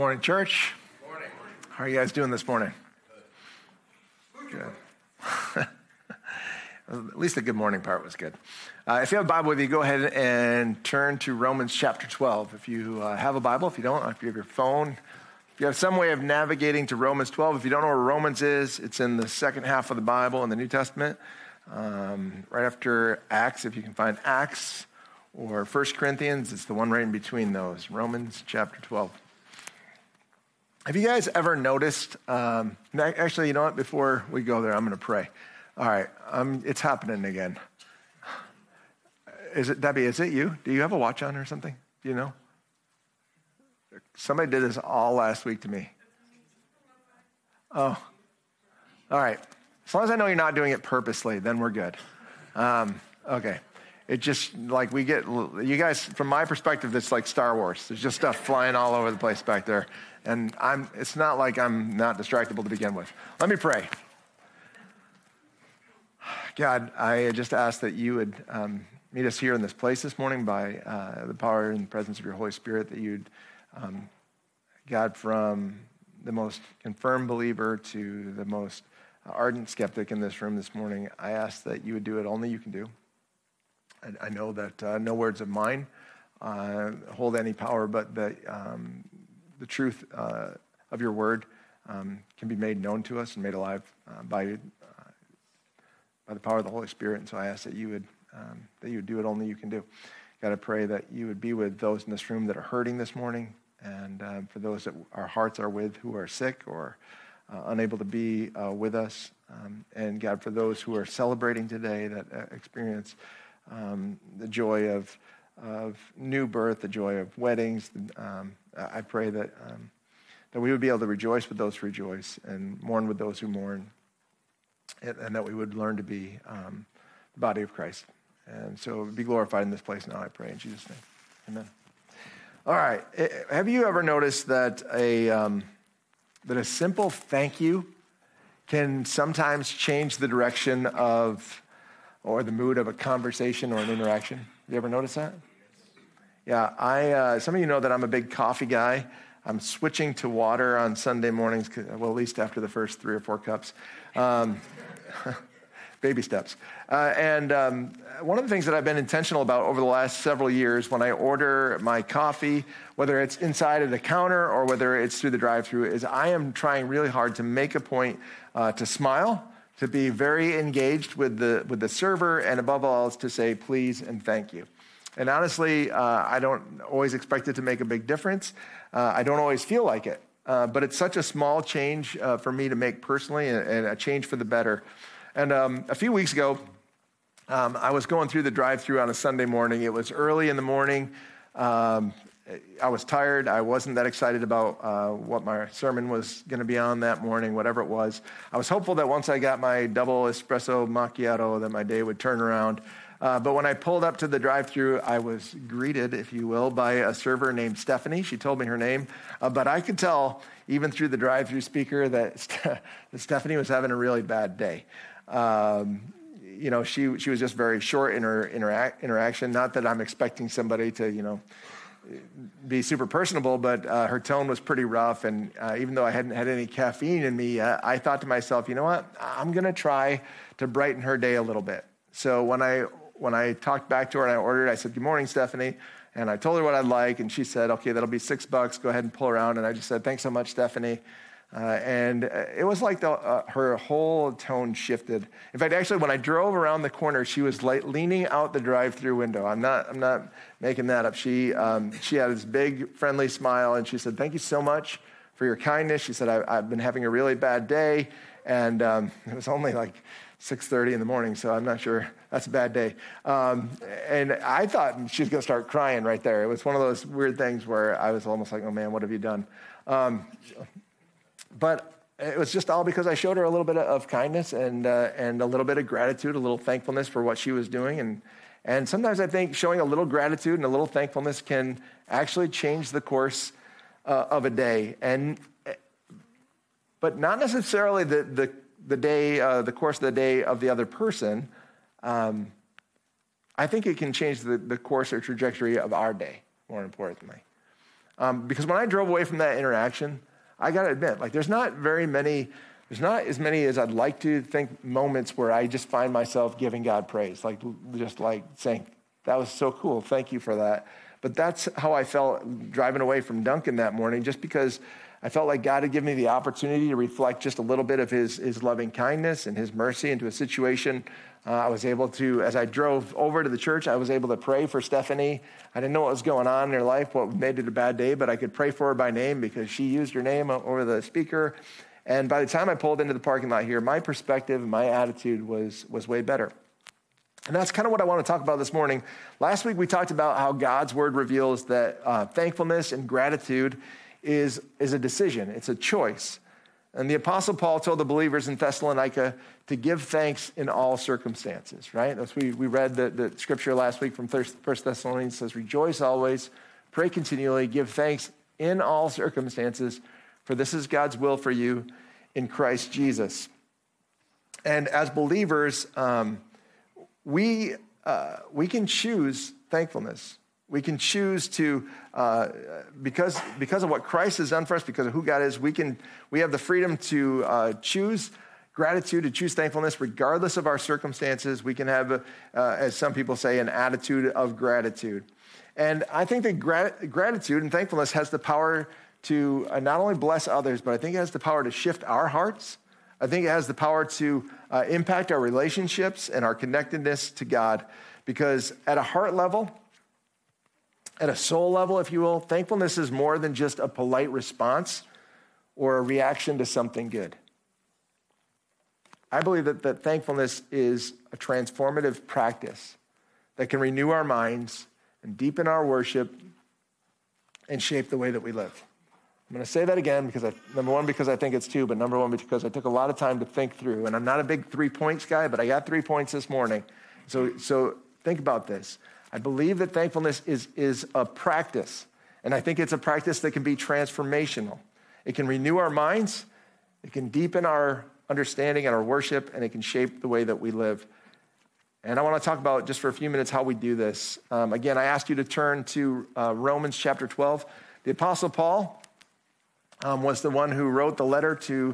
Morning, church. Morning. How are you guys doing this morning? Good. At least the good morning part was good. If you have a Bible with you, go ahead and turn to Romans chapter 12. If you have a Bible, if you don't, if you have your phone, if you have some way of navigating to Romans 12, if you don't know where Romans is, it's in the second half of the Bible in the New Testament, right after Acts, if you can find Acts, or 1 Corinthians, it's the one right in between those, Romans chapter 12. Have you guys ever noticed, actually, you know what, before we go there, I'm going to pray. All right, it's happening again. Is it, Debbie, is it you? Do you have a watch on or something? Do you know? Somebody did this all last week to me. Oh, all right. As long as I know you're not doing it purposely, then we're good. Okay. It just, like, we get, you guys, from my perspective, it's like Star Wars. There's just stuff flying all over the place back there. And it's not like I'm not distractible to begin with. Let me pray. God, I just ask that you would meet us here in this place this morning by the power and presence of your Holy Spirit, that you'd, God, from the most confirmed believer to the most ardent skeptic in this room this morning, I ask that you would do what only you can do. I know that no words of mine hold any power, but that the truth of your word can be made known to us and made alive by the power of the Holy Spirit. And so I ask that you would do what only you can do. God, I pray that you would be with those in this room that are hurting this morning, and for those that our hearts are with who are sick or unable to be with us. And God, for those who are celebrating today that experience the joy of new birth, the joy of weddings, I pray that we would be able to rejoice with those who rejoice and mourn with those who mourn, and that we would learn to be the body of Christ. And so be glorified in this place now, I pray in Jesus' name. Amen. All right. Have you ever noticed that that a simple thank you can sometimes change the direction of or the mood of a conversation or an interaction? You ever notice that? Yeah, some of you know that I'm a big coffee guy. I'm switching to water on Sunday mornings, well, at least after the first 3 or 4 cups. Baby steps. And one of the things that I've been intentional about over the last several years when I order my coffee, whether it's inside at the counter or whether it's through the drive-thru, is I am trying really hard to make a point to smile, to be very engaged with the server, and above all is to say please and thank you. And honestly, I don't always expect it to make a big difference. I don't always feel like it. But it's such a small change for me to make personally, and a change for the better. And a few weeks ago, I was going through the drive-thru on a Sunday morning. It was early in the morning. I was tired. I wasn't that excited about what my sermon was going to be on that morning, whatever it was. I was hopeful that once I got my double espresso macchiato that my day would turn around. But when I pulled up to the drive-thru, I was greeted, if you will, by a server named Stephanie. She told me her name. But I could tell, even through the drive-thru speaker, that Stephanie was having a really bad day. She was just very short in her interaction. Not that I'm expecting somebody to, be super personable, but her tone was pretty rough. And even though I hadn't had any caffeine in me yet, I thought to myself, you know what? I'm going to try to brighten her day a little bit. So when I talked back to her and I ordered, I said, "Good morning, Stephanie." And I told her what I'd like. And she said, "Okay, that'll be $6. Go ahead and pull around." And I just said, "Thanks so much, Stephanie." And it was like her whole tone shifted. In fact, actually, when I drove around the corner, she was like leaning out the drive-thru window. I'm not making that up. She had this big, friendly smile, and she said, "Thank you so much for your kindness." She said, I've been having a really bad day, and it was only like 6:30 in the morning, so I'm not sure. That's a bad day. And I thought she was going to start crying right there. It was one of those weird things where I was almost like, "Oh man, what have you done?" But it was just all because I showed her a little bit of kindness and a little bit of gratitude, a little thankfulness for what she was doing. And sometimes I think showing a little gratitude and a little thankfulness can actually change the course of a day. But not necessarily the course of the day of the other person. I think it can change the course or trajectory of our day, more importantly. Because when I drove away from that interaction, I got to admit, like there's not as many as I'd like to think moments where I just find myself giving God praise, like just like saying, that was so cool, thank you for that. But that's how I felt driving away from Duncan that morning, just because I felt like God had given me the opportunity to reflect just a little bit of his loving kindness and his mercy into a situation. I was able to, as I drove over to the church, I was able to pray for Stephanie. I didn't know what was going on in her life, what made it a bad day, but I could pray for her by name because she used her name over the speaker. And by the time I pulled into the parking lot here, my perspective and my attitude was way better. And that's kind of what I want to talk about this morning. Last week, we talked about how God's word reveals that thankfulness and gratitude is a decision. It's a choice. And the Apostle Paul told the believers in Thessalonica to give thanks in all circumstances, right? We read the scripture last week from 1 Thessalonians. It says, rejoice always, pray continually, give thanks in all circumstances, for this is God's will for you in Christ Jesus. And as believers, we can choose thankfulness. We can choose to, because of what Christ has done for us, because of who God is, we have the freedom to choose gratitude, to choose thankfulness, regardless of our circumstances. We can have, as some people say, an attitude of gratitude. And I think that gratitude and thankfulness has the power to not only bless others, but I think it has the power to shift our hearts. I think it has the power to impact our relationships and our connectedness to God. Because at a heart level, at a soul level, if you will, thankfulness is more than just a polite response or a reaction to something good. I believe that thankfulness is a transformative practice that can renew our minds and deepen our worship and shape the way that we live. I'm going to say that again because number one, because I think it's true, but number one, because I took a lot of time to think through. And I'm not a big 3 points guy, but I got 3 points this morning. So think about this. I believe that thankfulness is a practice, and I think it's a practice that can be transformational. It can renew our minds, it can deepen our understanding and our worship, and it can shape the way that we live. And I want to talk about, just for a few minutes, how we do this. Again, I asked you to turn to Romans chapter 12. The Apostle Paul was the one who wrote the letter to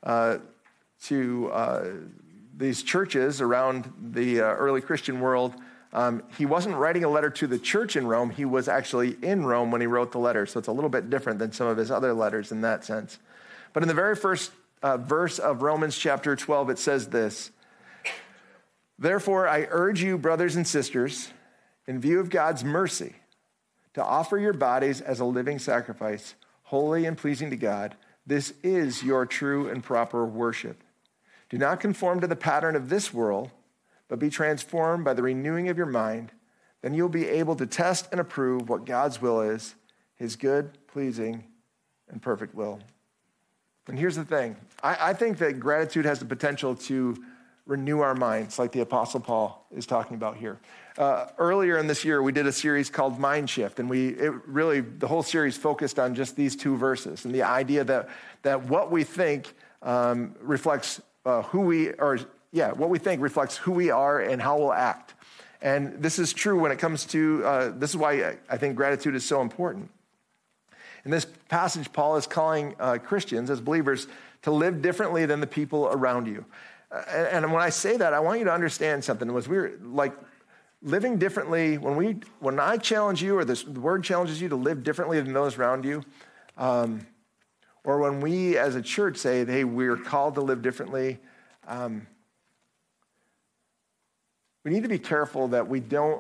these churches around the early Christian world. He wasn't writing a letter to the church in Rome. He was actually in Rome when he wrote the letter. So it's a little bit different than some of his other letters in that sense. But in the very first verse of Romans chapter 12, it says this: therefore, I urge you, brothers and sisters, in view of God's mercy, to offer your bodies as a living sacrifice, holy and pleasing to God. This is your true and proper worship. Do not conform to the pattern of this world, but be transformed by the renewing of your mind. Then you'll be able to test and approve what God's will is, his good, pleasing, and perfect will. And here's the thing. I think that gratitude has the potential to renew our minds, like the Apostle Paul is talking about here. Earlier in this year, we did a series called Mind Shift, and the whole series focused on just these 2 verses and the idea that what we think reflects who we are. Yeah, what we think reflects who we are and how we'll act. And this is true when it comes to, this is why I think gratitude is so important. In this passage, Paul is calling Christians as believers to live differently than the people around you. And when I say that, I want you to understand something. We're like living differently, when I challenge you, or the word challenges you to live differently than those around you, or when we as a church say, hey, we're called to live differently, we need to be careful that we don't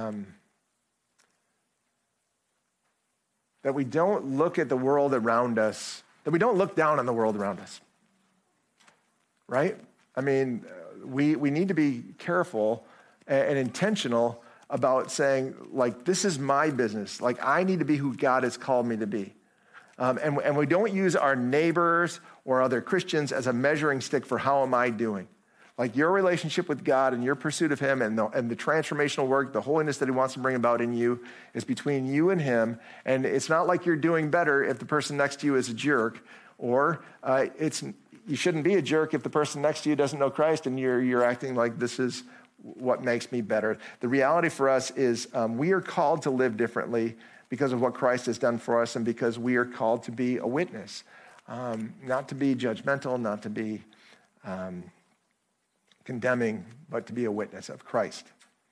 look at the world around us, that we don't look down on the world around us, right? I mean, we need to be careful and intentional about saying, like, this is my business. Like, I need to be who God has called me to be. And we don't use our neighbors or other Christians as a measuring stick for how am I doing. Like, your relationship with God and your pursuit of him and the transformational work, the holiness that he wants to bring about in you is between you and him. And it's not like you're doing better if the person next to you is a jerk, or you shouldn't be a jerk if the person next to you doesn't know Christ and you're acting like this is what makes me better. The reality for us is we are called to live differently because of what Christ has done for us and because we are called to be a witness, not to be judgmental, not to be condemning, but to be a witness of Christ.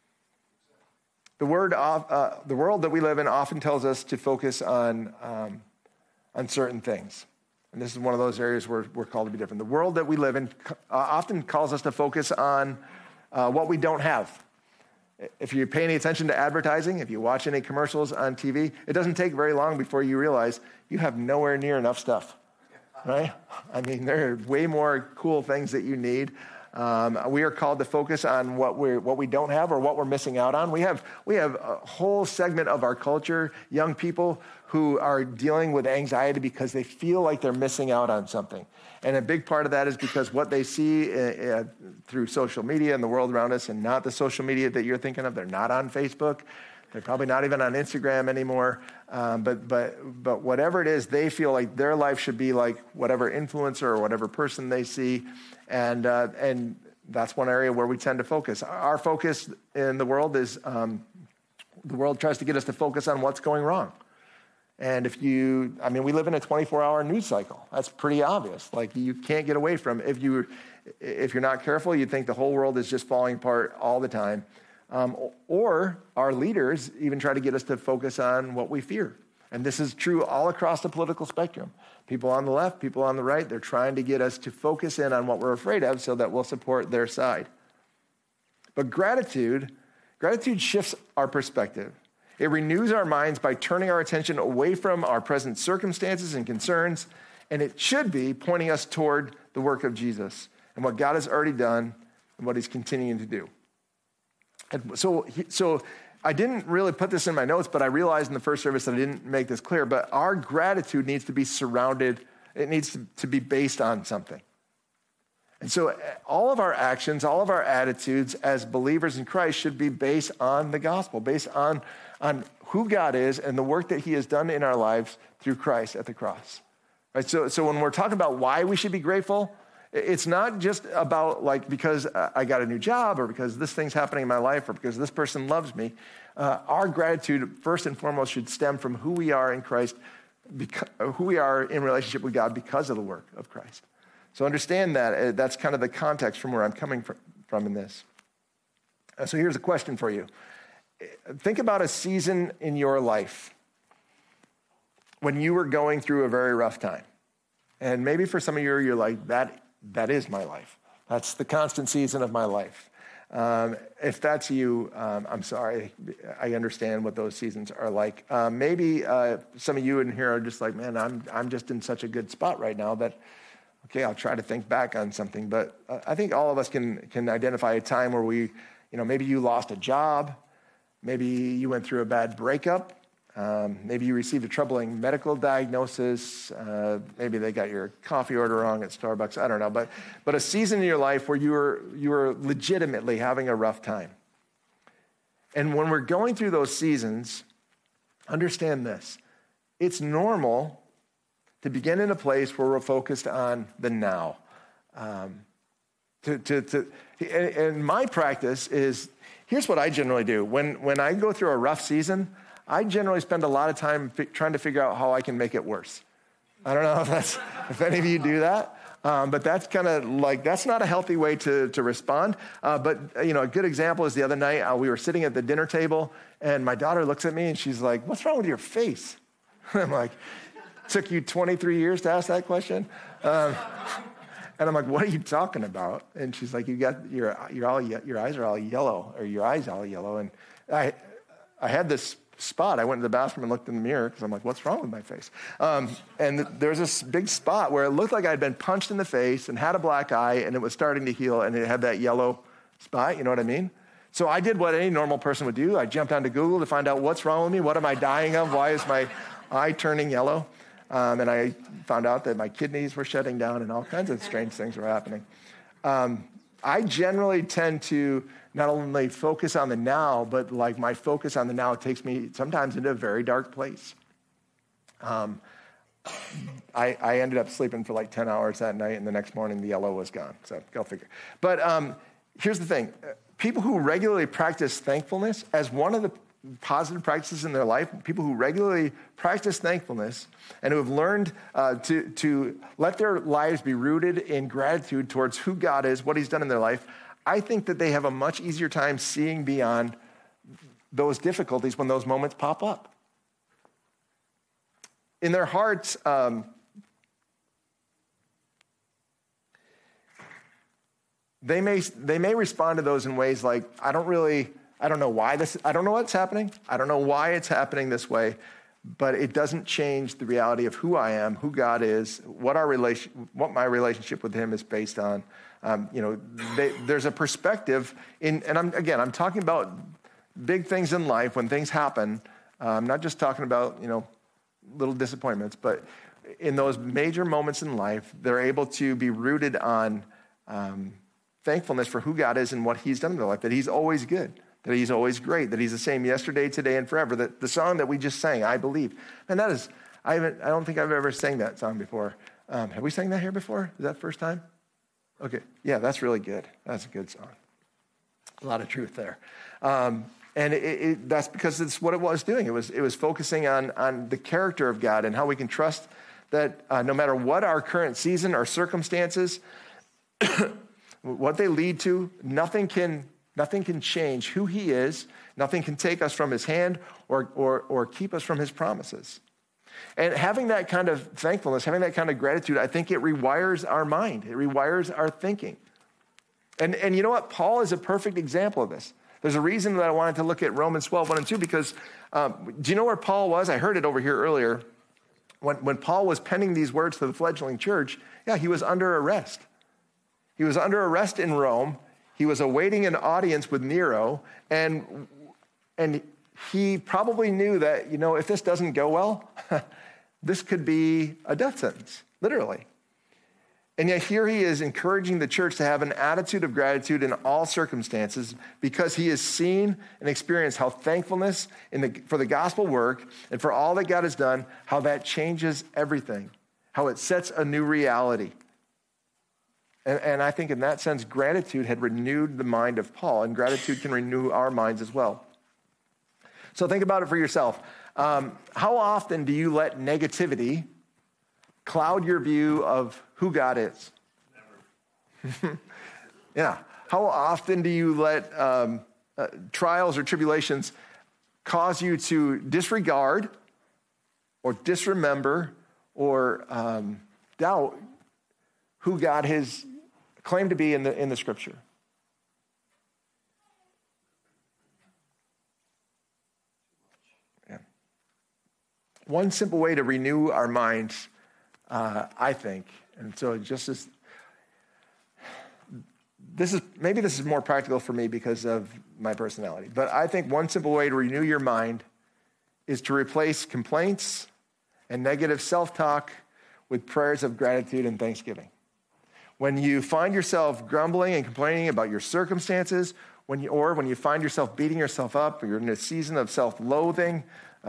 The world that we live in often tells us to focus on certain things. And this is one of those areas where we're called to be different. The world that we live in often calls us to focus on what we don't have. If you pay any attention to advertising, if you watch any commercials on TV, it doesn't take very long before you realize you have nowhere near enough stuff, right? I mean, there are way more cool things that you need. We are called to focus on what we don't have or what we're missing out on. We have a whole segment of our culture, young people who are dealing with anxiety because they feel like they're missing out on something. And a big part of that is because what they see through social media and the world around us, and not the social media that you're thinking of. They're not on Facebook. They're probably not even on Instagram anymore. But whatever it is, they feel like their life should be like whatever influencer or whatever person they see. And that's one area where we tend to focus. Our focus in the world is, the world tries to get us to focus on what's going wrong. And we live in a 24-hour news cycle. That's pretty obvious. Like, you can't get away from it. If you're not careful, you'd think the whole world is just falling apart all the time. Or our leaders even try to get us to focus on what we fear. And this is true all across the political spectrum. People on the left, people on the right, they're trying to get us to focus in on what we're afraid of so that we'll support their side. But gratitude shifts our perspective. It renews our minds by turning our attention away from our present circumstances and concerns, and it should be pointing us toward the work of Jesus and what God has already done and what he's continuing to do. And so I didn't really put this in my notes, but I realized in the first service that I didn't make this clear, but our gratitude needs to be it needs to be based on something. And so all of our actions, all of our attitudes as believers in Christ should be based on the gospel, based on who God is and the work that he has done in our lives through Christ at the cross. Right? So when we're talking about why we should be grateful, it's not just about like because I got a new job or because this thing's happening in my life or because this person loves me. Our gratitude, first and foremost, should stem from who we are in Christ, who we are in relationship with God because of the work of Christ. So understand that. That's kind of the context from where I'm coming from in this. So here's a question for you. Think about a season in your life when you were going through a very rough time. And maybe for some of you, you're like, that is my life. That's the constant season of my life. If that's you, I'm sorry. I understand what those seasons are like. Maybe some of you in here are just like, man, I'm just in such a good spot right now that, okay, I'll try to think back on something. But I think all of us can identify a time where maybe you lost a job. Maybe you went through a bad breakup. Maybe you received a troubling medical diagnosis. Maybe they got your coffee order wrong at Starbucks. I don't know. But a season in your life where you were legitimately having a rough time. And when we're going through those seasons, understand this. It's normal to begin in a place where we're focused on the now. And my practice is, here's what I generally do. When I go through a rough season, I generally spend a lot of time trying to figure out how I can make it worse. I don't know if any of you do that, but that's kind of like, that's not a healthy way to respond. But a good example is the other night, we were sitting at the dinner table and my daughter looks at me and she's like, "What's wrong with your face?" I'm like, "Took you 23 years to ask that question?" And I'm like, "What are you talking about?" And she's like, "You got your eyes are all yellow, or your eyes all yellow." And I had this spot. I went to the bathroom and looked in the mirror because I'm like, "What's wrong with my face?" And there's this big spot where it looked like I'd been punched in the face and had a black eye, and it was starting to heal, and it had that yellow spot. You know what I mean? So I did what any normal person would do. I jumped onto Google to find out what's wrong with me. What am I dying of? Why is my eye turning yellow? And I found out that my kidneys were shutting down and all kinds of strange things were happening. I generally tend to not only focus on the now, but like my focus on the now takes me sometimes into a very dark place. I ended up sleeping for like 10 hours that night, and the next morning the yellow was gone. So go figure. But here's the thing. People who regularly practice thankfulness as one of positive practices in their life, people who regularly practice thankfulness and who have learned to let their lives be rooted in gratitude towards who God is, what he's done in their life, I think that they have a much easier time seeing beyond those difficulties when those moments pop up. In their hearts, they may respond to those in ways like, I don't know what's happening. I don't know why it's happening this way, but it doesn't change the reality of who I am, who God is, what my relationship with him is based on. There's a perspective and I'm talking about big things in life when things happen. I'm not just talking about, little disappointments, but in those major moments in life, they're able to be rooted on thankfulness for who God is and what he's done in their life, that he's always good, that he's always great, that he's the same yesterday, today, and forever. That the song that we just sang, I Believe, and that is, I don't think I've ever sang that song before. Have we sang that here before? Is that the first time? Okay, yeah, that's really good. That's a good song. A lot of truth there. And that's because it's what it was doing. It was focusing on the character of God and how we can trust that no matter what our current season or circumstances, what they lead to, nothing can change who he is. Nothing can take us from his hand or keep us from his promises. And having that kind of thankfulness, having that kind of gratitude, I think it rewires our mind. It rewires our thinking. And you know what? Paul is a perfect example of this. There's a reason that I wanted to look at Romans 12, 1 and 2, because do you know where Paul was? I heard it over here earlier. When Paul was penning these words to the fledgling church, he was under arrest. He was under arrest in Rome. He was awaiting an audience with Nero, and he probably knew that, if this doesn't go well, this could be a death sentence, literally. And yet here he is encouraging the church to have an attitude of gratitude in all circumstances because he has seen and experienced how thankfulness for the gospel work and for all that God has done, how that changes everything, how it sets a new reality. And I think in that sense, gratitude had renewed the mind of Paul, and gratitude can renew our minds as well. So think about it for yourself. How often do you let negativity cloud your view of who God is? Never. Yeah. How often do you let trials or tribulations cause you to disregard or disremember or doubt who God has claimed to be in the scripture? Yeah. One simple way to renew our minds, I think, and so just as this is more practical for me because of my personality, but I think one simple way to renew your mind is to replace complaints and negative self-talk with prayers of gratitude and thanksgiving. When you find yourself grumbling and complaining about your circumstances, when you find yourself beating yourself up, or you're in a season of self-loathing,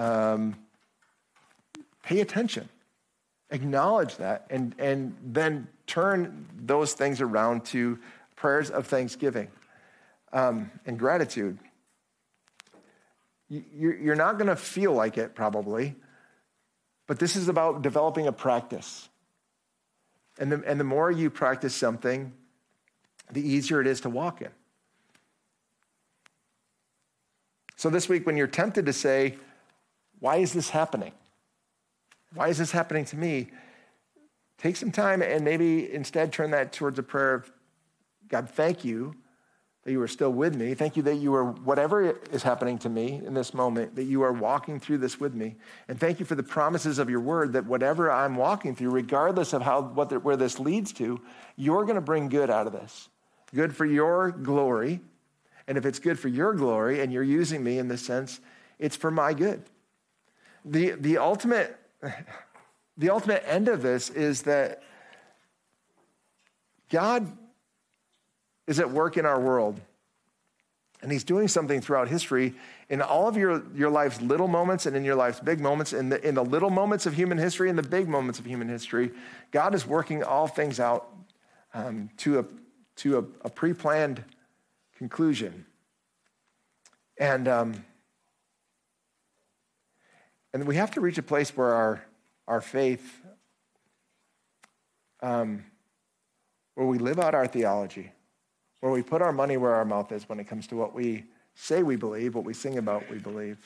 pay attention. Acknowledge that, and then turn those things around to prayers of thanksgiving and gratitude. You're not going to feel like it probably, but this is about developing a practice. And the more you practice something, the easier it is to walk in. So this week, when you're tempted to say, why is this happening? Why is this happening to me? Take some time and maybe instead turn that towards a prayer of, God, thank you that you are still with me. Thank you that you are, whatever is happening to me in this moment, that you are walking through this with me. And thank you for the promises of your word that whatever I'm walking through, regardless of where this leads to, you're going to bring good out of this. Good for your glory. And if it's good for your glory and you're using me in this sense, it's for my good. The ultimate end of this is that God is at work in our world, and he's doing something throughout history in all of your life's little moments and in your life's big moments, in the little moments of human history and the big moments of human history. God is working all things out to a pre-planned conclusion. And And we have to reach a place where our faith, where we live out our theology, where we put our money where our mouth is when it comes to what we say we believe, what we sing about we believe.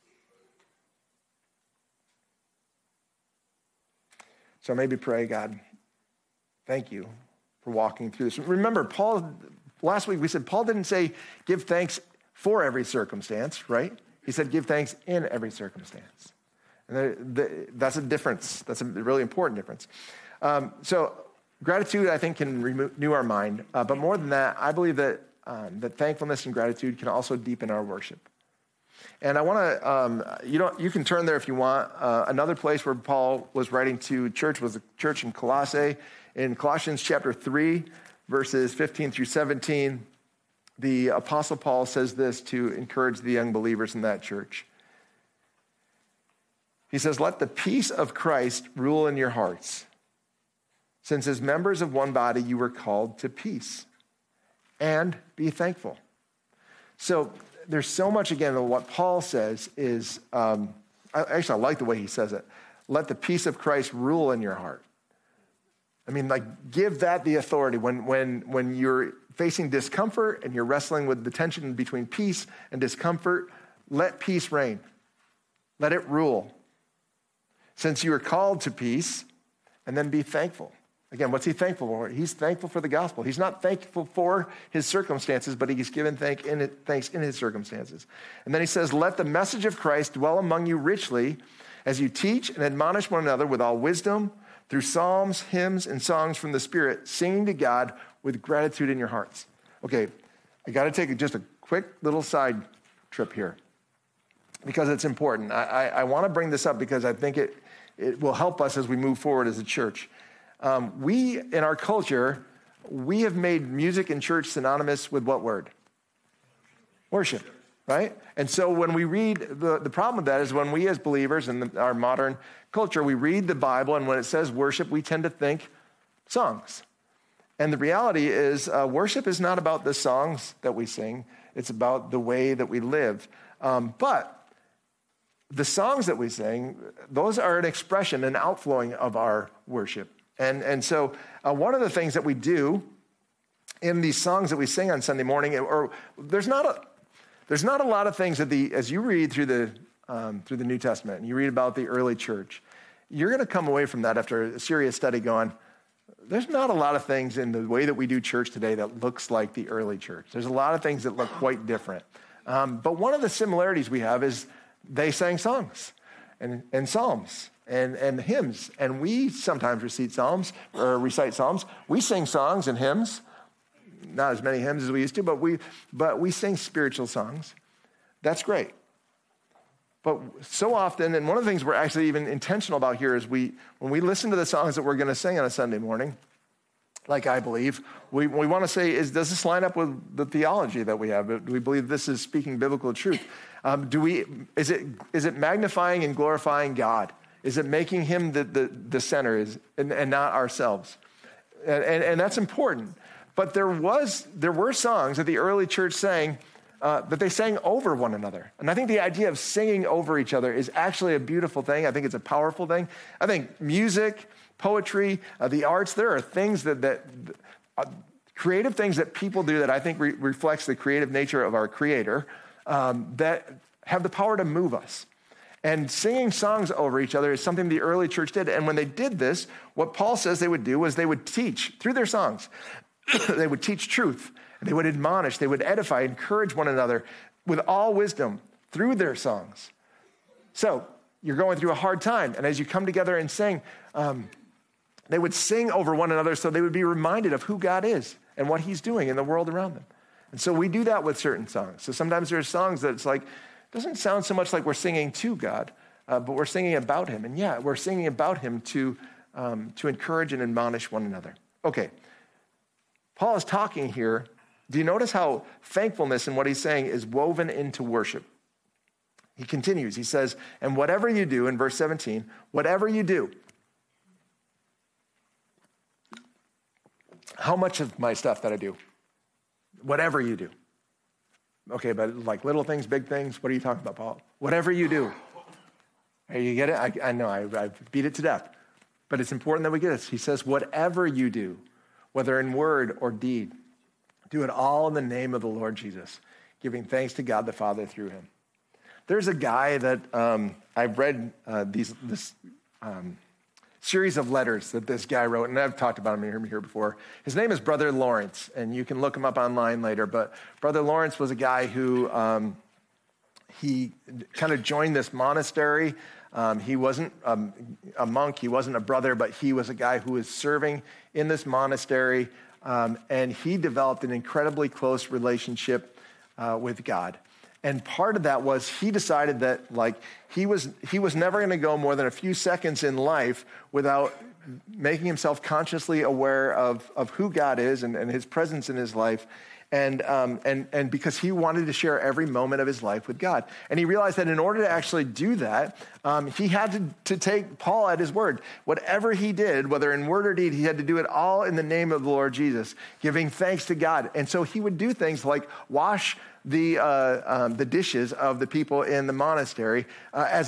So maybe pray, God, thank you for walking through this. Remember, last week we said Paul didn't say give thanks for every circumstance, right? He said give thanks in every circumstance. And that's a difference. That's a really important difference. So gratitude, I think, can renew our mind. But more than that, I believe that thankfulness and gratitude can also deepen our worship. And I want to, you can turn there if you want. Another place where Paul was writing to church was the church in Colossae. In Colossians chapter 3, verses 15 through 17, the Apostle Paul says this to encourage the young believers in that church. He says, "Let the peace of Christ rule in your hearts, since as members of one body you were called to peace, and be thankful." So there's so much, again, of what Paul says is, I like the way he says it. Let the peace of Christ rule in your heart. I mean, like, give that the authority. When you're facing discomfort and you're wrestling with the tension between peace and discomfort, let peace reign. Let it rule. Since you are called to peace, and then be thankful. Again, what's he thankful for? He's thankful for the gospel. He's not thankful for his circumstances, but he's given thanks in his circumstances. And then he says, let the message of Christ dwell among you richly as you teach and admonish one another with all wisdom through psalms, hymns, and songs from the Spirit, singing to God with gratitude in your hearts. Okay, I got to take just a quick little side trip here because it's important. I want to bring this up because I think it will help us as we move forward as a church. We, in our culture, we have made music and church synonymous with what word? Worship, right? And so when we read, the problem with that is when we as believers in our modern culture, we read the Bible, and when it says worship, we tend to think songs. And the reality is worship is not about the songs that we sing. It's about the way that we live. But the songs that we sing, those are an expression, an outflowing of our worship. And so one of the things that we do in these songs that we sing on Sunday morning, or there's not a lot of things that as you read through the New Testament and you read about the early church, you're going to come away from that after a serious study going, there's not a lot of things in the way that we do church today that looks like the early church. There's a lot of things that look quite different. But one of the similarities we have is they sang songs and psalms and hymns. And we sometimes recite psalms. We sing songs and hymns. Not as many hymns as we used to, but we sing spiritual songs. That's great. But so often, and one of the things we're actually even intentional about here is when we listen to the songs that we're going to sing on a Sunday morning, like I believe, we want to say, does this line up with the theology that we have? Do we believe this is speaking biblical truth? Is it magnifying and glorifying God? Is it making him the center and not ourselves? And that's important. But there were songs that the early church sang that they sang over one another. And I think the idea of singing over each other is actually a beautiful thing. I think it's a powerful thing. I think music, poetry, the arts, there are things that creative things that people do that I think reflects the creative nature of our Creator that have the power to move us. And singing songs over each other is something the early church did. And when they did this, what Paul says they would do was they would teach through their songs. They would teach truth. They would admonish. They would edify, encourage one another with all wisdom through their songs. So you're going through a hard time. And as you come together and sing, they would sing over one another so they would be reminded of who God is and what he's doing in the world around them. And so we do that with certain songs. So sometimes there's songs that it's like, doesn't sound so much like we're singing to God, but we're singing about him. And yeah, we're singing about him to encourage and admonish one another. Okay, Paul is talking here. Do you notice how thankfulness in what he's saying is woven into worship? He continues. He says, and whatever you do, in verse 17, whatever you do. How much of my stuff that I do? Whatever you do. Okay, but like little things, big things, what are you talking about, Paul? Whatever you do. You get it? I know, I beat it to death. But it's important that we get this. He says, whatever you do, whether in word or deed, do it all in the name of the Lord Jesus, giving thanks to God the Father through him. There's a guy that I've read this series of letters that this guy wrote, and I've talked about him here before. His name is Brother Lawrence, and you can look him up online later. But Brother Lawrence was a guy who he kind of joined this monastery. He wasn't a monk, he wasn't a brother, but he was a guy who was serving in this monastery, and he developed an incredibly close relationship with God. And part of that was he decided that he was never going to go more than a few seconds in life without making himself consciously aware of who God is and his presence in his life. And because he wanted to share every moment of his life with God. And he realized that in order to actually do that, he had to take Paul at his word. Whatever he did, whether in word or deed, he had to do it all in the name of the Lord Jesus, giving thanks to God. And so he would do things like wash the dishes of the people in the monastery as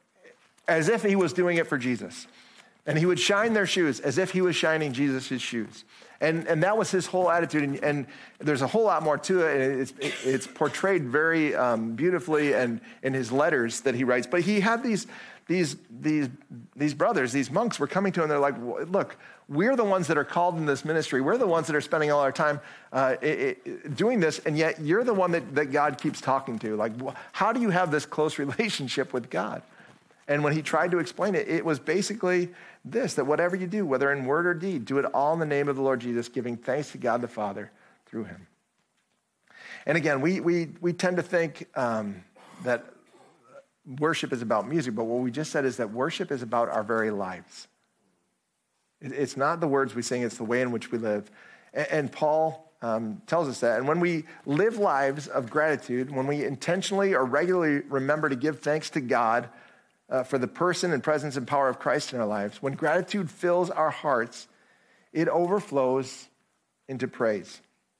if he was doing it for Jesus. And he would shine their shoes as if he was shining Jesus' shoes. And that was his whole attitude. And there's a whole lot more to it. And it's portrayed very beautifully and in his letters that he writes. But he had these brothers, these monks were coming to him. They're like, look, we're the ones that are called in this ministry. We're the ones that are spending all our time doing this. And yet you're the one that God keeps talking to. Like, how do you have this close relationship with God? And when he tried to explain it, it was basically this, that whatever you do, whether in word or deed, do it all in the name of the Lord Jesus, giving thanks to God the Father through him. And again, we tend to think that worship is about music, but what we just said is that worship is about our very lives. It's not the words we sing, it's the way in which we live. And Paul tells us that. And when we live lives of gratitude, when we intentionally or regularly remember to give thanks to God for the person and presence and power of Christ in our lives, when gratitude fills our hearts, it overflows into praise.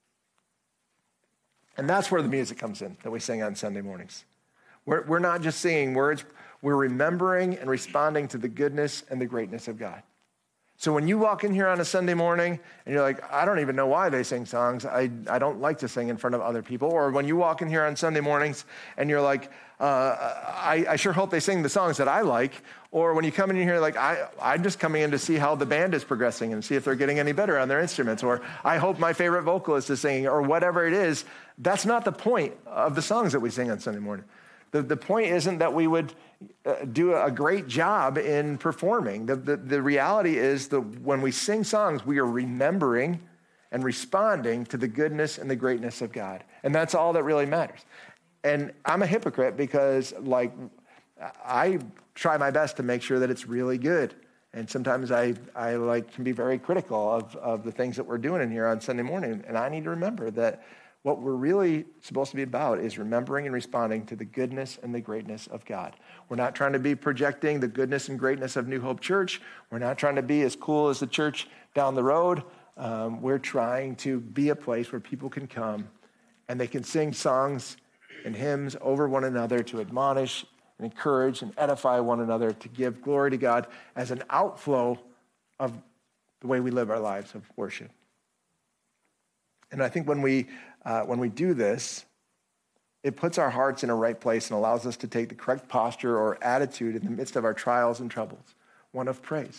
And that's where the music comes in that we sing on Sunday mornings. We're not just singing words, we're remembering and responding to the goodness and the greatness of God. So when you walk in here on a Sunday morning and you're like, I don't even know why they sing songs. I don't like to sing in front of other people. Or when you walk in here on Sunday mornings and you're like, I sure hope they sing the songs that I like. Or when you come in here like, I'm just coming in to see how the band is progressing and see if they're getting any better on their instruments. Or I hope my favorite vocalist is singing, or whatever it is. That's not the point of the songs that we sing on Sunday morning. The point isn't that we would do a great job in performing. The reality is that when we sing songs, we are remembering and responding to the goodness and the greatness of God. And that's all that really matters. And I'm a hypocrite because I try my best to make sure that it's really good. And sometimes I can be very critical of the things that we're doing in here on Sunday morning. And I need to remember that what we're really supposed to be about is remembering and responding to the goodness and the greatness of God. We're not trying to be projecting the goodness and greatness of New Hope Church. We're not trying to be as cool as the church down the road. We're trying to be a place where people can come and they can sing songs and hymns over one another to admonish and encourage and edify one another, to give glory to God as an outflow of the way we live our lives of worship. And I think when we do this, it puts our hearts in a right place and allows us to take the correct posture or attitude in the midst of our trials and troubles, one of praise.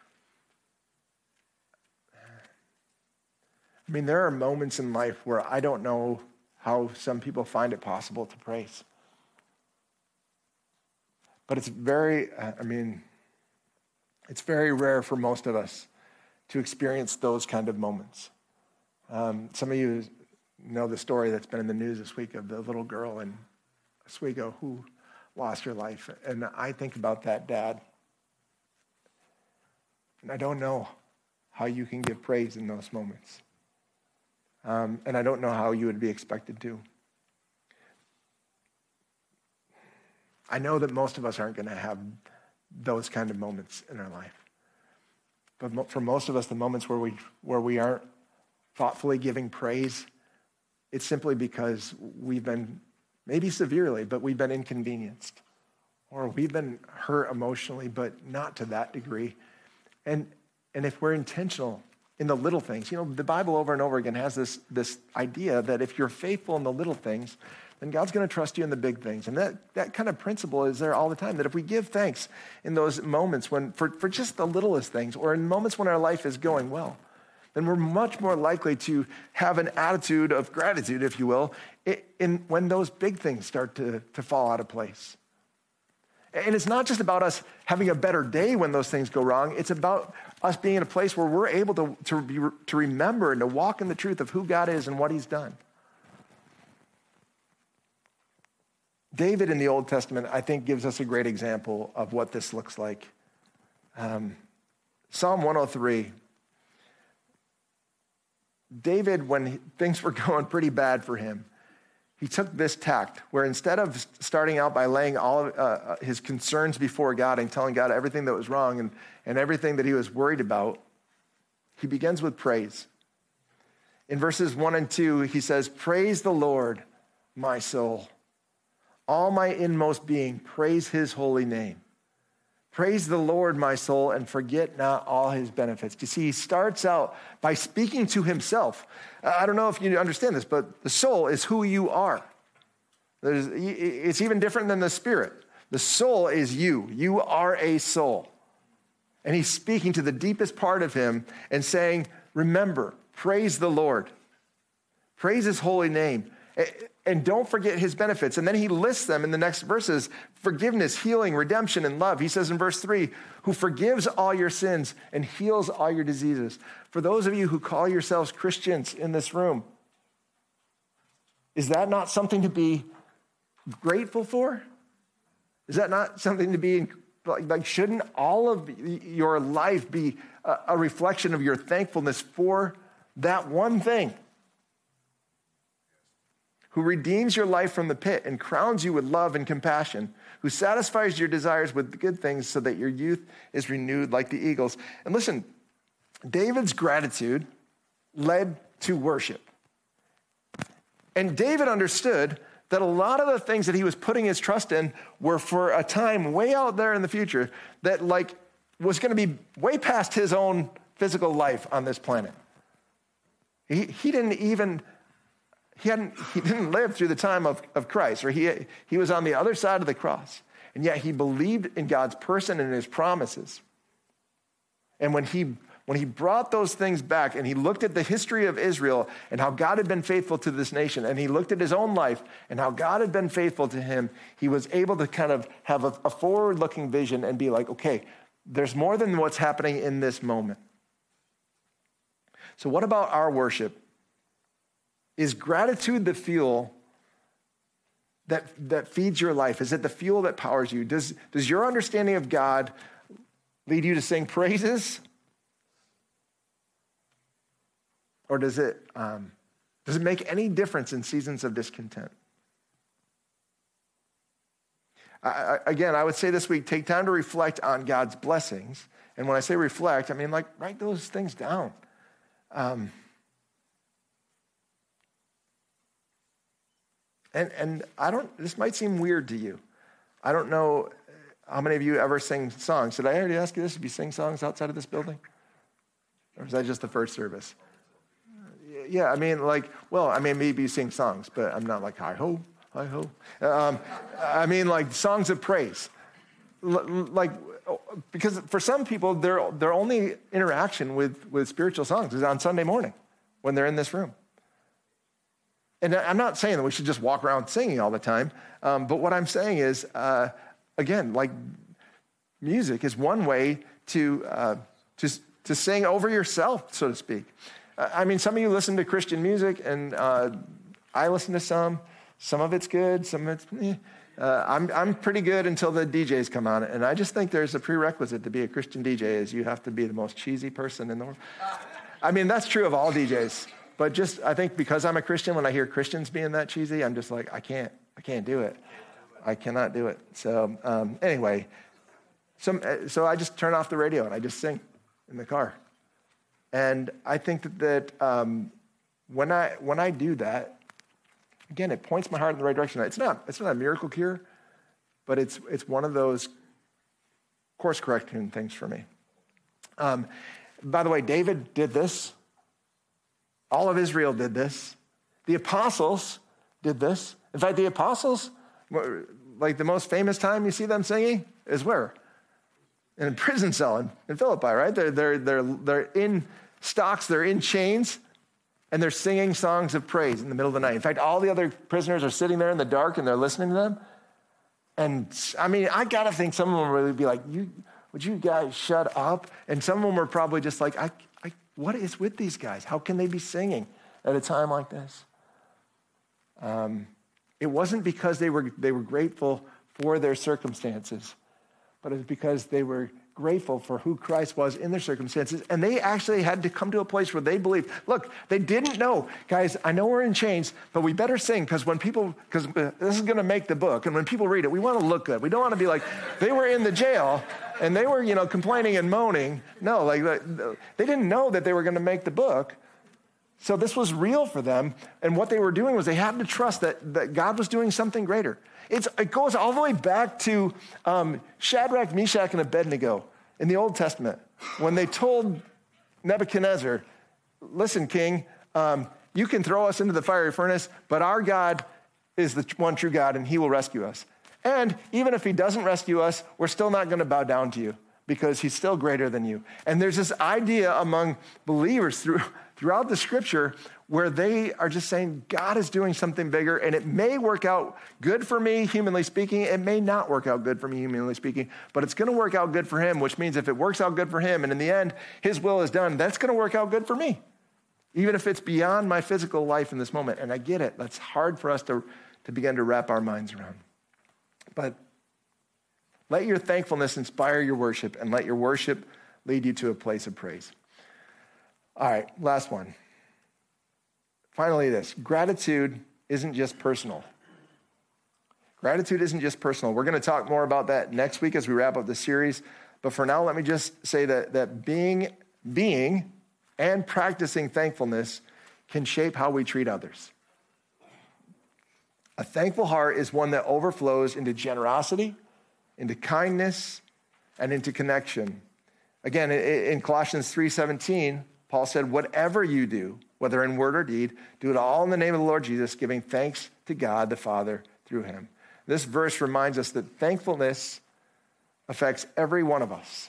I mean, there are moments in life where I don't know how some people find it possible to praise. But it's very rare for most of us to experience those kind of moments. Some of you know the story that's been in the news this week of the little girl in Oswego who lost her life. And I think about that dad. And I don't know how you can give praise in those moments. And I don't know how you would be expected to. I know that most of us aren't going to have those kind of moments in our life. But for most of us, the moments where we aren't thoughtfully giving praise, it's simply because we've been, maybe severely, but we've been inconvenienced. or we've been hurt emotionally, but not to that degree. And if we're intentional in the little things, the Bible over and over again has this idea that if you're faithful in the little things, then God's going to trust you in the big things. And that kind of principle is there all the time, that if we give thanks in those moments for just the littlest things, or in moments when our life is going well, then we're much more likely to have an attitude of gratitude, if you will, when those big things start to fall out of place. And it's not just about us having a better day when those things go wrong. It's about us being in a place where we're able to remember and to walk in the truth of who God is and what he's done. David in the Old Testament, I think, gives us a great example of what this looks like. Psalm 103. David, when things were going pretty bad for him, he took this tact where instead of starting out by laying all of his concerns before God and telling God everything that was wrong and everything that he was worried about, he begins with praise. In verses 1 and 2, he says, "Praise the Lord, my soul. All my inmost being, praise his holy name. Praise the Lord, my soul, and forget not all his benefits." You see, he starts out by speaking to himself. I don't know if you understand this, but the soul is who you are. It's even different than the spirit. The soul is you. You are a soul. And he's speaking to the deepest part of him and saying, remember, praise the Lord. Praise his holy name. And don't forget his benefits. And then he lists them in the next verses: forgiveness, healing, redemption, and love. He says in verse 3, who forgives all your sins and heals all your diseases. For those of you who call yourselves Christians in this room, is that not something to be grateful for? Is that not something to be, like shouldn't all of your life be a reflection of your thankfulness for that one thing? Who redeems your life from the pit and crowns you with love and compassion, who satisfies your desires with good things so that your youth is renewed like the eagles. And listen, David's gratitude led to worship. And David understood that a lot of the things that he was putting his trust in were for a time way out there in the future that was going to be way past his own physical life on this planet. He didn't live through the time of Christ, or he was on the other side of the cross. And yet he believed in God's person and his promises. And when he brought those things back and he looked at the history of Israel and how God had been faithful to this nation, and he looked at his own life and how God had been faithful to him, he was able to kind of have a forward-looking vision and be like, okay, there's more than what's happening in this moment. So what about our worship? Is gratitude the fuel that feeds your life? Is it the fuel that powers you? Does your understanding of God lead you to sing praises? Or does it make any difference in seasons of discontent? Again, I would say this week, take time to reflect on God's blessings. And when I say reflect, I mean write those things down. And this might seem weird to you. I don't know how many of you ever sing songs. Did I already ask you this? If you sing songs outside of this building? Or is that just the first service? Yeah, I mean, maybe you sing songs, but I'm not like, hi-ho, hi-ho. I mean, like songs of praise. Because for some people, their only interaction with spiritual songs is on Sunday morning when they're in this room. And I'm not saying that we should just walk around singing all the time, but what I'm saying is, again, music is one way to sing over yourself, so to speak. I mean, some of you listen to Christian music, and I listen to some. Some of it's good, some of it's I'm pretty good until the DJs come on, and I just think there's a prerequisite to be a Christian DJ is you have to be the most cheesy person in the world. I mean, that's true of all DJs. But just, I think because I'm a Christian, when I hear Christians being that cheesy, I'm just like, I can't do it. I cannot do it. So anyway, so I just turn off the radio and I just sing in the car. And I think that when I do that, again, it points my heart in the right direction. It's not a miracle cure, but it's one of those course correcting things for me. By the way, David did this. All of Israel did this. The apostles did this. In fact, the apostles, like the most famous time you see them singing is where? In a prison cell in Philippi, right? They're in stocks, they're in chains, and they're singing songs of praise in the middle of the night. In fact, all the other prisoners are sitting there in the dark and they're listening to them. And I mean, I gotta think some of them would be like, would you guys shut up? And some of them were probably just like, what is with these guys? How can they be singing at a time like this? It wasn't because they were grateful for their circumstances, but it was because they were grateful for who Christ was in their circumstances. And they actually had to come to a place where they believed, look, they didn't know, guys, I know we're in chains, but we better sing because this is going to make the book. And when people read it, we want to look good. We don't want to be like, they were in the jail and they were, complaining and moaning. No, like they didn't know that they were going to make the book. So this was real for them. And what they were doing was they had to trust that God was doing something greater. It goes all the way back to Shadrach, Meshach, and Abednego in the Old Testament when they told Nebuchadnezzar, listen, king, you can throw us into the fiery furnace, but our God is the one true God, and he will rescue us. And even if he doesn't rescue us, we're still not going to bow down to you because he's still greater than you. And there's this idea among believers throughout the scripture where they are just saying, God is doing something bigger, and it may work out good for me, humanly speaking. It may not work out good for me, humanly speaking, but it's going to work out good for him, which means if it works out good for him, and in the end, his will is done, that's going to work out good for me, even if it's beyond my physical life in this moment. And I get it. That's hard for us to begin to wrap our minds around. But let your thankfulness inspire your worship, and let your worship lead you to a place of praise. All right, last one. Finally, this. Gratitude isn't just personal. Gratitude isn't just personal. We're going to talk more about that next week as we wrap up the series. But for now, let me just say that being and practicing thankfulness can shape how we treat others. A thankful heart is one that overflows into generosity, into kindness, and into connection. Again, in Colossians 3:17, Paul said, whatever you do, whether in word or deed, do it all in the name of the Lord Jesus, giving thanks to God the Father through him. This verse reminds us that thankfulness affects every one of us.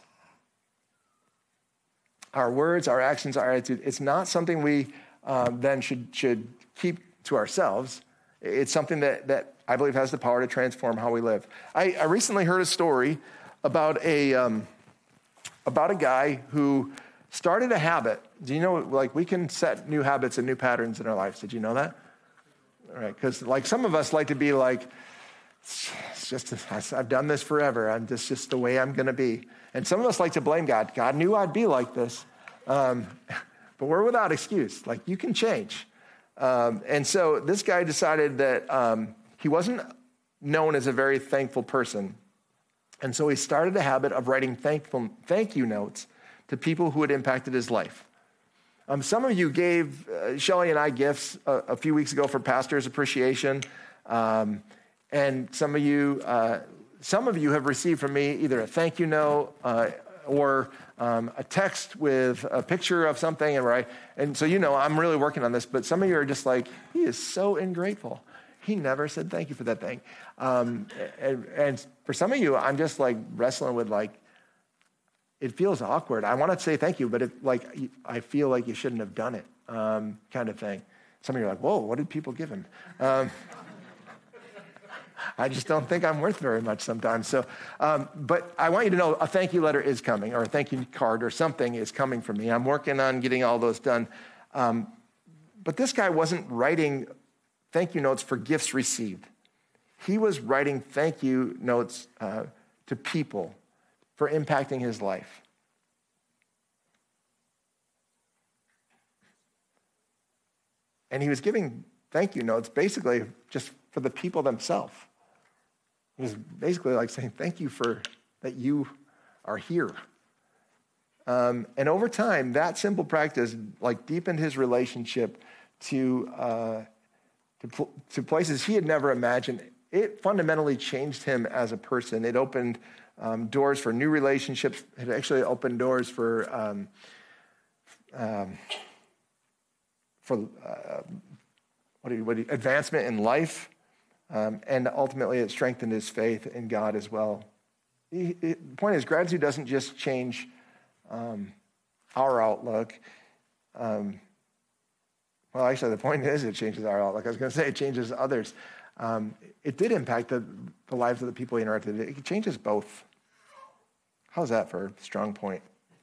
Our words, our actions, our attitude, it's not something we then should keep to ourselves. It's something that I believe has the power to transform how we live. I recently heard a story about a guy who started a habit. Do you know, like, we can set new habits and new patterns in our lives? Did you know that? All right, because like some of us like to be like, I've done this forever. This is just the way I'm going to be. And some of us like to blame God. God knew I'd be like this. But we're without excuse. Like, you can change. And so this guy decided that he wasn't known as a very thankful person. And so he started a habit of writing thank you notes to people who had impacted his life. Some of you gave Shelley and I gifts a few weeks ago for Pastor's Appreciation. And some of you have received from me either a thank you note or a text with a picture of something. And so I'm really working on this, but some of you are just like, he is so ungrateful. He never said thank you for that thing. And for some of you, I'm just like wrestling with like, it feels awkward. I want to say thank you, but I feel like you shouldn't have done it, kind of thing. Some of you are like, whoa, what did people give him? I just don't think I'm worth very much sometimes. So, but I want you to know a thank you letter is coming, or a thank you card or something is coming from me. I'm working on getting all those done. But this guy wasn't writing thank you notes for gifts received. He was writing thank you notes to people for impacting his life. And he was giving thank you notes basically just for the people themselves. He was basically like saying, thank you for that you are here. And over time, that simple practice like deepened his relationship to places he had never imagined it fundamentally changed him as a person. It opened doors for new relationships. It actually opened doors for advancement in life, and ultimately it strengthened his faith in God as well. The point is, gratitude doesn't just change our outlook. Well, actually, the point is it changes our outlook. I was going to say it changes others. It did impact the lives of the people he interacted with. It changes both. How's that for a strong point?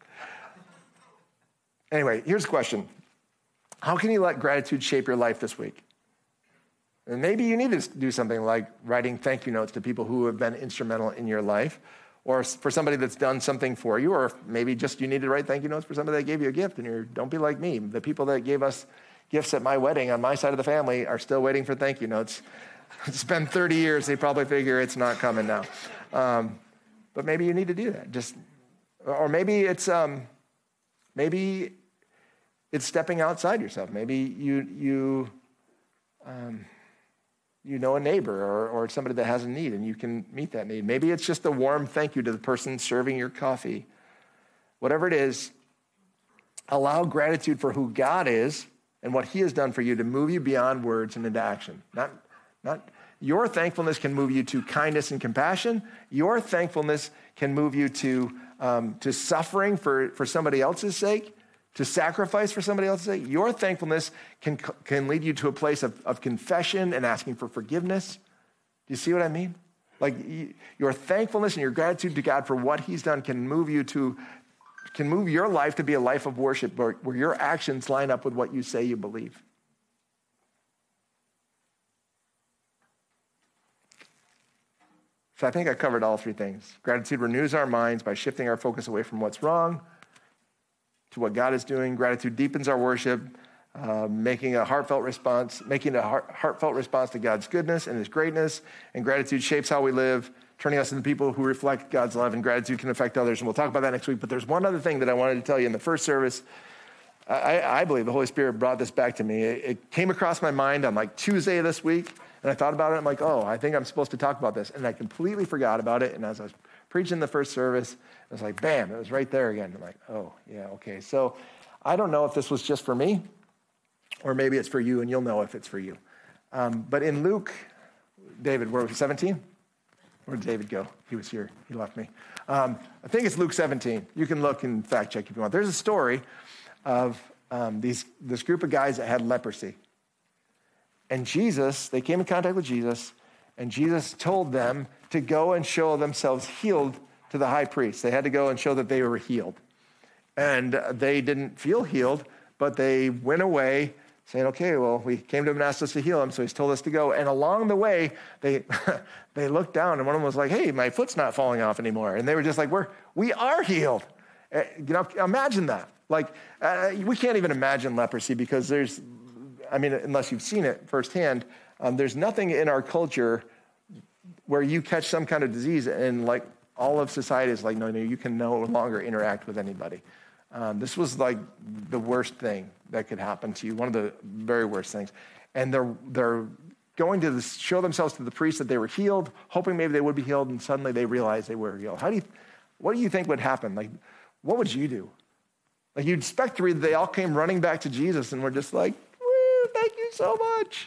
Anyway, here's a question. How can you let gratitude shape your life this week? And maybe you need to do something like writing thank you notes to people who have been instrumental in your life, or for somebody that's done something for you, or maybe just you need to write thank you notes for somebody that gave you a gift, and don't be like me. The people that gave us gifts at my wedding on my side of the family are still waiting for thank you notes. It's been 30 years. They probably figure it's not coming now. But maybe you need to do that. Or maybe it's stepping outside yourself. Maybe you know a neighbor or somebody that has a need and you can meet that need. Maybe it's just a warm thank you to the person serving your coffee. Whatever it is, allow gratitude for who God is and what he has done for you to move you beyond words and into action. Not your thankfulness can move you to kindness and compassion. Your thankfulness can move you to suffering for somebody else's sake, to sacrifice for somebody else's sake. Your thankfulness can lead you to a place of confession and asking for forgiveness. Do you see what I mean? Like your thankfulness and your gratitude to God for what he's done can move your life to be a life of worship where your actions line up with what you say you believe. So I think I covered all three things. Gratitude renews our minds by shifting our focus away from what's wrong to what God is doing. Gratitude deepens our worship, making a heartfelt response to God's goodness and his greatness. And gratitude shapes how we live, turning us into people who reflect God's love. And gratitude can affect others. And we'll talk about that next week. But there's one other thing that I wanted to tell you in the first service. I believe the Holy Spirit brought this back to me. It came across my mind on like Tuesday of this week. And I thought about it. I'm like, I think I'm supposed to talk about this. And I completely forgot about it. And as I was preaching the first service, it was like, bam, it was right there again. I'm like, oh, yeah, okay. So I don't know if this was just for me or maybe it's for you, and you'll know if it's for you. But in Luke, David, where was he, 17? Where did David go? He was here. He left me. I think it's Luke 17. You can look and fact check if you want. There's a story of this group of guys that had leprosy. And they came in contact with Jesus, and Jesus told them to go and show themselves healed to the high priest. They had to go and show that they were healed. And they didn't feel healed, but they went away saying, okay, well, we came to him and asked us to heal him, so he's told us to go. And along the way, they looked down, and one of them was like, hey, my foot's not falling off anymore. And they were just like, we are healed. Imagine that. Like, we can't even imagine leprosy because unless you've seen it firsthand, there's nothing in our culture where you catch some kind of disease and like all of society is like, no, you can no longer interact with anybody. This was like the worst thing that could happen to you, one of the very worst things. And they're going to show themselves to the priest that they were healed, hoping maybe they would be healed, and suddenly they realized they were healed. What do you think would happen? Like, what would you do? Like, you'd expect to read that they all came running back to Jesus and were just like, woo, thank you so much.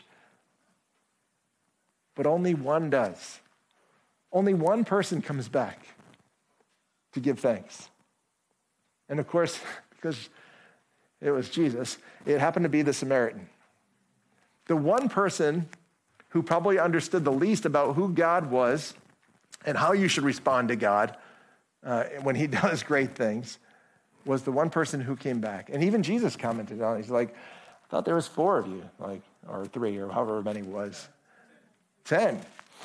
But only one does. Only one person comes back to give thanks. And of course, because it was Jesus, it happened to be the Samaritan. The one person who probably understood the least about who God was and how you should respond to God when he does great things was the one person who came back. And even Jesus commented on it. He's like, I thought there was 4 of you, or 3, or however many it was. 10.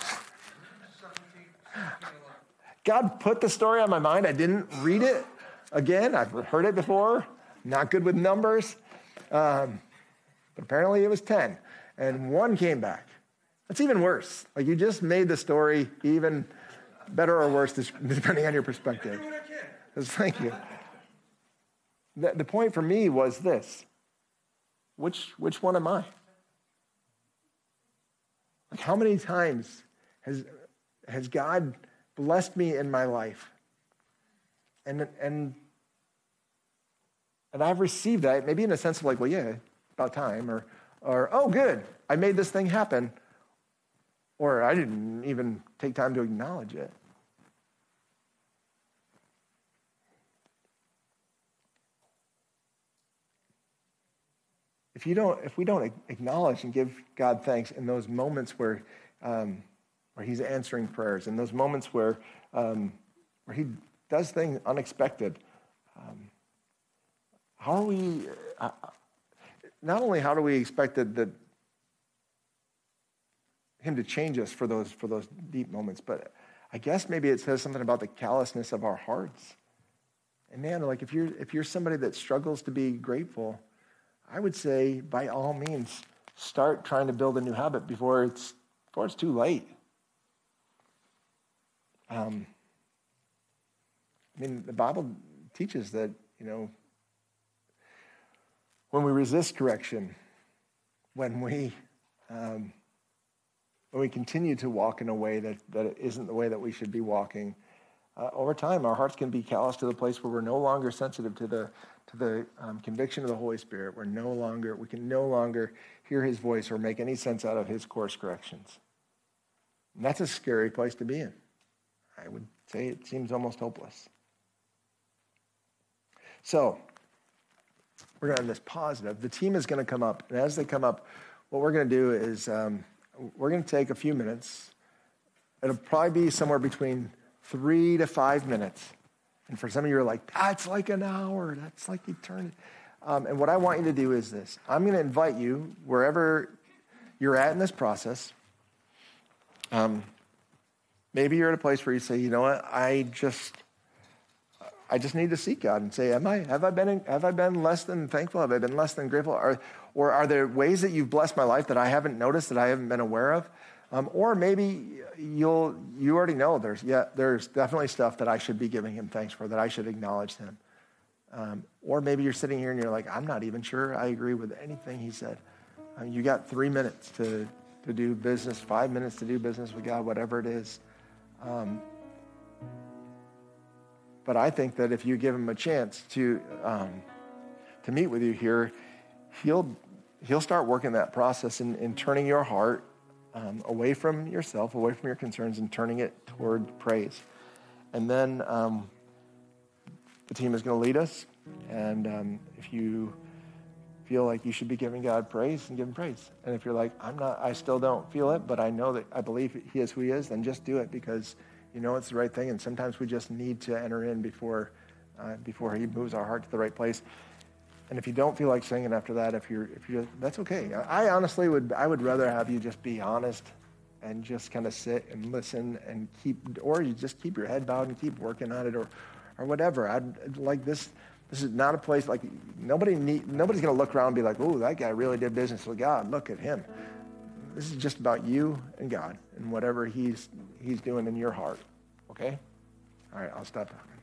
God put the story on my mind. I didn't read it again. I've heard it before. Not good with numbers. But apparently it was 10. And 1 came back. That's even worse. Like, you just made the story even better or worse, depending on your perspective. Thank you. The point for me was this. Which one am I? Like, how many times Has God blessed me in my life? And I've received that, maybe in a sense of like, well, yeah, about time, or oh, good, I made this thing happen, or I didn't even take time to acknowledge it. If we don't acknowledge and give God thanks in those moments where He's answering prayers, in those moments where He does things unexpected, how are we? Not only how do we expect that Him to change us for those deep moments, but I guess maybe it says something about the callousness of our hearts. And man, like if you're somebody that struggles to be grateful, I would say, by all means, start trying to build a new habit before it's too late. I mean, the Bible teaches that, when we resist correction, when we continue to walk in a way that isn't the way that we should be walking, over time, our hearts can be callous to the place where we're no longer sensitive to the conviction of the Holy Spirit. We can no longer hear His voice or make any sense out of His course corrections. And that's a scary place to be in. I would say it seems almost hopeless. So, we're going to have this positive. The team is going to come up, and as they come up, what we're going to do is we're going to take a few minutes. It'll probably be somewhere between 3 to 5 minutes. And for some of you are like, that's like an hour. That's like eternity. And what I want you to do is this. I'm going to invite you, wherever you're at in this process, maybe you're at a place where you say, you know what, I just need to seek God and say, have I been less than thankful? Have I been less than grateful? Or are there ways that you've blessed my life that I haven't noticed, that I haven't been aware of? Or maybe you already know there's definitely stuff that I should be giving Him thanks for, that I should acknowledge Him. Or maybe you're sitting here and you're like, I'm not even sure I agree with anything He said. You got 3 minutes to do business, 5 minutes to do business with God, whatever it is. But I think that if you give Him a chance to meet with you here, He'll start working that process in turning your heart away from yourself, away from your concerns, and turning it toward praise. And then the team is going to lead us. And if you feel like you should be giving God praise, and give Him praise. And if you're like, I still don't feel it, but I know that I believe He is who He is, then just do it, because you know it's the right thing. And sometimes we just need to enter in before He moves our heart to the right place. And if you don't feel like singing after that, if you're that's okay. I honestly would rather have you just be honest and just kind of sit and listen and you just keep your head bowed and keep working on it, or whatever. I'd like this. This is not a place like nobody's going to look around and be like, oh, that guy really did business with God. Look at him. This is just about you and God and whatever He's doing in your heart. Okay? All right, I'll stop talking.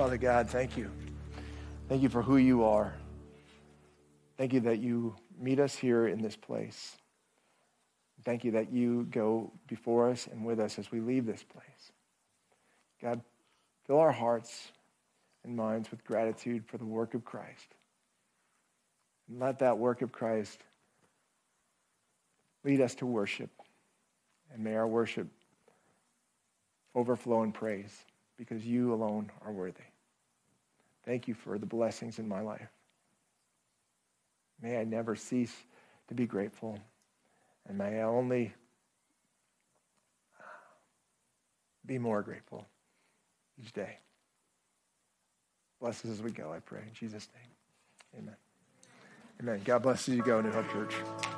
Father God, thank you. Thank you for who you are. Thank you that you meet us here in this place. Thank you that you go before us and with us as we leave this place. God, fill our hearts and minds with gratitude for the work of Christ. And let that work of Christ lead us to worship. And may our worship overflow in praise because you alone are worthy. Thank you for the blessings in my life. May I never cease to be grateful. And may I only be more grateful each day. Bless us as we go, I pray. In Jesus' name, amen. Amen. God bless you. Go, New Hope Church.